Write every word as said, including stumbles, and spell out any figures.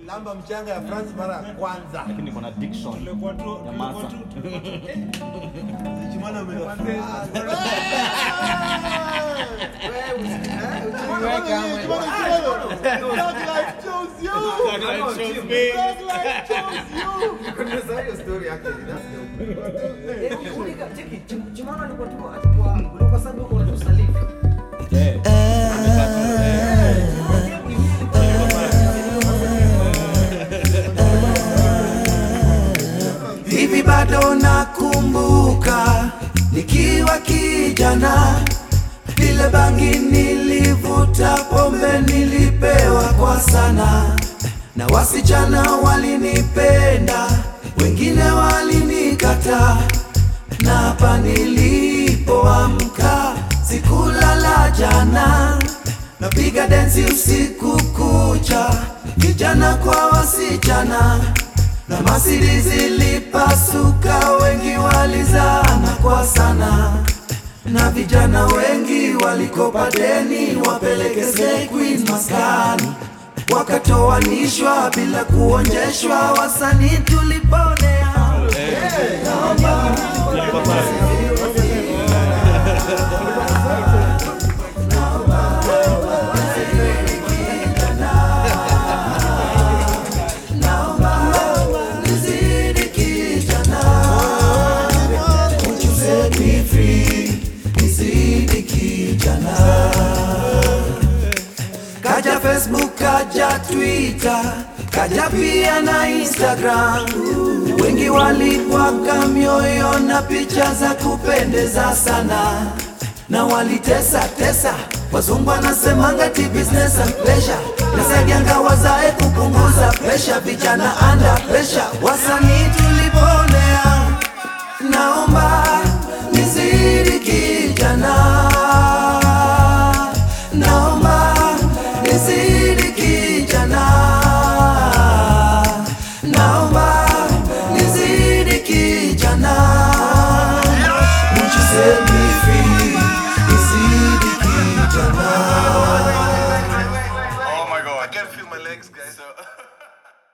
Lamba mchanga ya France mara ya kwanza. Lakini niko na addiction. Tulikuwa tu ya masa. Jimana umefanya. Wewe kama chose you. chose me. Kuna sahiyo story yake. Eh, unika cheki, Jimana alikuwa tu atakuwa ulikuwa sababu uko na usalifu. Eh. Hivi bado nakumbuka nikiwa kijana, ile bangi nilivuta, pombe nilipewa kwa sana, na wasichana walinipenda, wengine walinikata, na hapa nilipoamka sikulala jana, napiga densi usiku kucha, vijana kwa wasichana, na masiri zilipasuka, wengi walizama kwa sana, na vijana wengi walikopa deni wapeleke Slay Queen maskani, wakatoanishwa bila kuonjeshwa, wasanii tuliponea. Kaja Facebook, kaja Twitter, kaja pia na Instagram. Wengi walipaka mioyo na picha za kupendeza sana, na walitesa tesa, wazungu wanasemanga ti business and pleasure, nasaidianga wazae kupunguza pressure, vijana under pressure, wasanii tuliponea. Naomba nizidi kijana, naomba nizidi kijana, naomba nizidi kijana, won't you set me free?